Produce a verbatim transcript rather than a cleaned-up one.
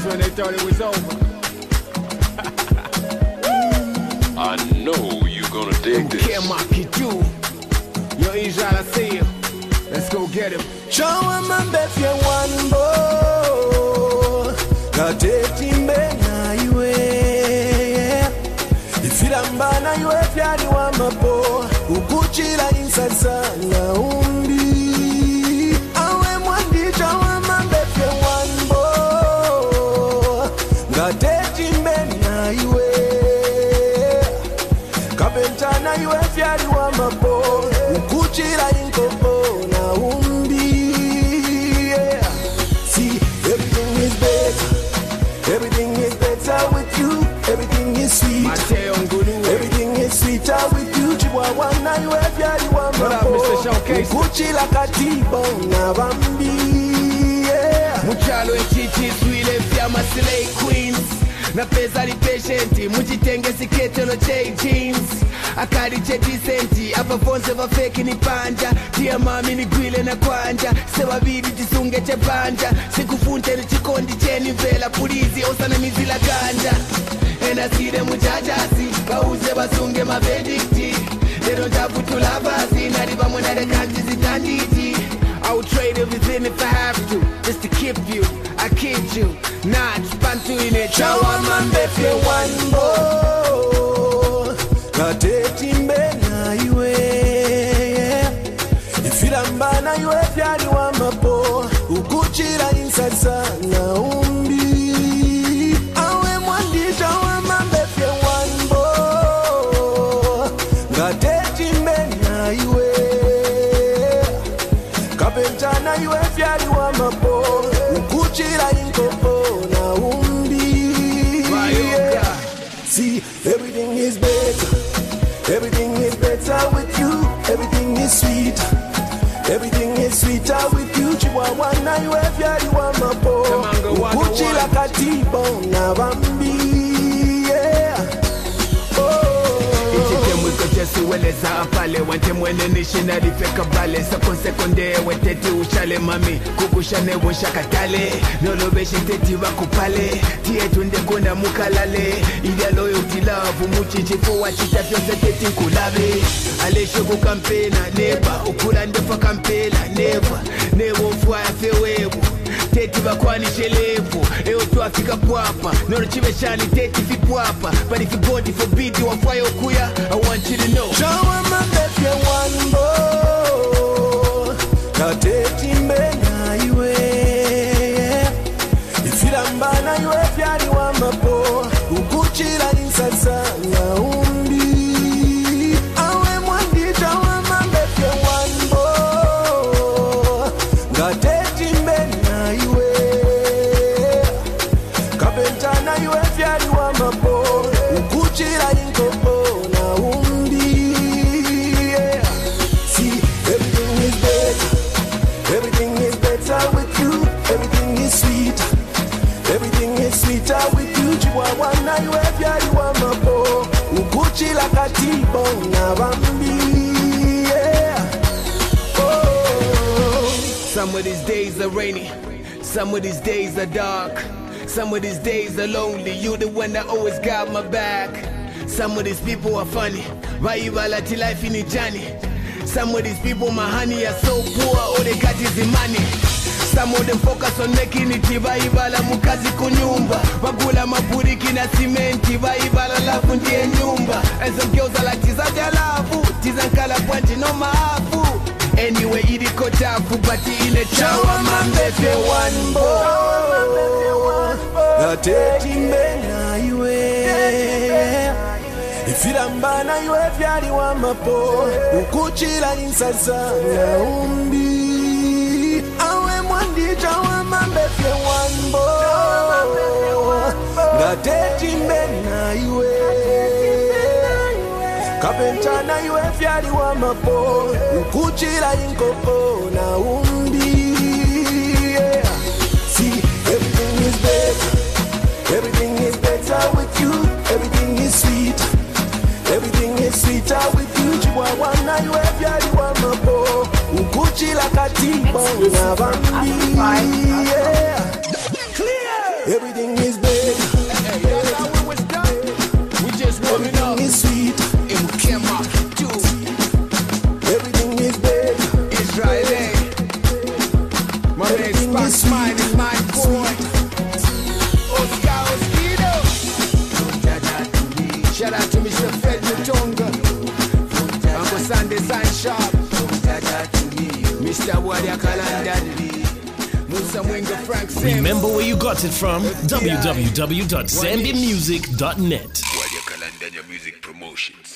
Just when they thought it was over. I know you're gonna dig this. Can't mock you, yo, Israel, I see you. Let's go get him. Chawa mambefye wanbo Gateti mbena yue Ifiramba na yue fyari wa mapo Ukuchila insasa na umbi Awe mwandi chawa mambefye wanbo Gateti mbena yue Kapenta na yue fyari wa mapo Ukuchila inkopo na umbi. Everything is better with you. Everything is sweet. Everything is sweeter with you. Chihuahua na you every one. What up, Mister Showcase? Kuchila katibo na bambi. Muchalo echichi swile fya maslay queens. Na pesa li patienti. Mujitenge sikete no J jeans. Akari che decenti. Apa fonse va fake ni panja. Tia mami ni gwile na kwanja. Sewa bidi tisunge che panja. Sikufunte ni chikondi cheni vela pulizi. Osana mizila ganja. Ena sire mujajasi. Kauze basunge mabedikti. Lero jabu tulabasi. Nariba mwana de kanti zitanditi. I would trade everything if I have to. Just to keep you. I kid you. Nah, spantu in it. Chawa mambefye wanbo Gateti mbena yue Ifiramba na yue fyari wa mapo Ukuchira insasa na umbi Awe mwandi chawa mambefye wanbo Gateti mbena yue Kapenta na yue fyari wa mapo Ukuchira inkopo na umbi. See, everything is better. Everything is better with you. Everything is sweet. Everything is sweeter with you. Chihuahua na you every one mapo. Ukuchila katibo na bambi. Weleza apale wante mwene nishinari feka bale Sako sekonde weteti uchale mami Kukushane wonshakatale Nolobeshe teti wakupale Tie tunde kuna mukalale Idia loyalty love Umuchichi fuwa chita fyonse teti nkulabe Alesho kukampena neba Ukula ndefa kampela neva Nevo fwa ya fewebu Teti bakwani shelevu Eo tuafika puapa Noro chive shani teti vipuapa But if you body forbid you wafayo kuya I want you to know Chawa mambefye wanbo Gateti mbena yue Ifiramba na yue fyari wa mapo Ukuchila insasa na umbi Awe mwandi chawa mambefye wanbo Gateti mbena yue Kapenta na yue fyari wa mapo Ukuchila inkopo na umbi. Everything is better with you. Everything is sweet. Everything is sweeter with you. Chihuahua na you every one mapo. Ukuchila katibo na bambi. Oh. Some of these days are rainy. Some of these days are dark. Some of these days are lonely. You the one that always got my back. Some of these people are funny. Why you all at life in a journey? Some of these people, my honey, are so poor, all they got is the money. Some of them focus on making it, vaibala mukazi kunyumba. Wagula maburiki na simenti, vaibala lafu ndiye nyumba. And some girls are like, tizaja lafu, tizankala pwanji no maafu. Anyway, idiko chafu, but ile chawa mambefye wanbo. Gateti mbena yue Ifiramba na yue fyari wa mapo Ukuchila insasa na umbi Awe mwandi chawa mambefye wanbo Gateti mbena yue Kapenta na yue fyari wa mapo Ukuchila inkopo na umbi. See, everything is better. Everything is better with you. Everything is sweet. Everything is sweeter with you. Chihuahua na you every one mapo. Ukuchila katibo na bambi. Everything Mister Wadia Kalandadi. Musa Mwinga Frank Sims. Remember where you got it from? w w w dot zambi music dot net. Wadia Kalandania Music Promotions.